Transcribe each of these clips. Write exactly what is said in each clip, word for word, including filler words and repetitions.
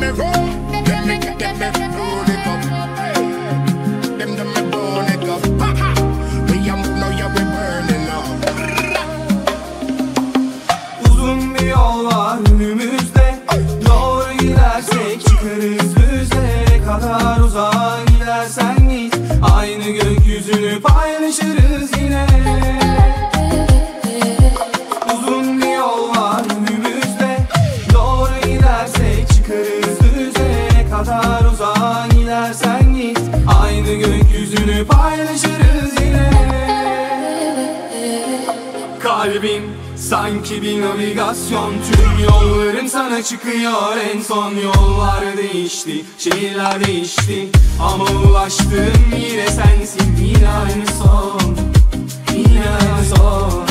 me roll, let me get them me roll it up. Them them me burn it up. We am now yeah we burning up. Uzun bir yol var önümüzde, doğru gidersek çıkarız düzlere. Ne kadar uzağa gidersen git, aynı gökyüzünü paylaşırız yine. Uzun bir yol var önümüzde, doğru gidersek çıkarız düzlere. Ne kadar uzağa gidersen git, aynı gökyüzünü paylaşırız yine. Kalbim sanki bir navigasyon, tüm yollarım sana çıkıyor. En son yollar değişti, şehirler değişti, ama ulaştığım yine sensin. Yine aynı son, yine aynı son.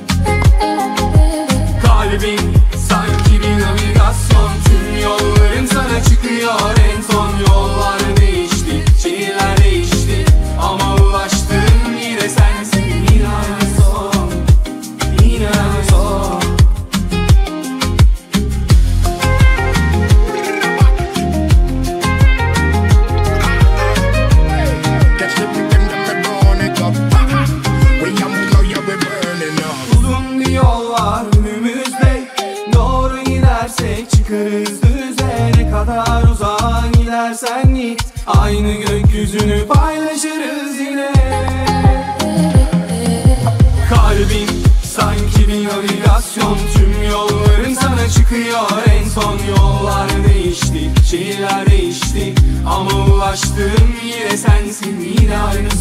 Kalbim sanki bir navigasyon, tüm yollarım sana çıkıyor. En son yollar değişti, şehirler değişti, ama ulaştığım yine sensin. Yine aynı son, yine aynı son. Catch the them them me burn it up. We am now yeah we burning up. Uzun bir yol var önümüzde, doğru gidersek çıkarız düze. Ne kadar uzağa gidersen git, aynı gökyüzünü paylaşırız yine. Kalbim sanki bir navigasyon, tüm yolların sana çıkıyor. En son yollar değişti, şehirler değişti, ama ulaştığım yine sensin. Yine aynı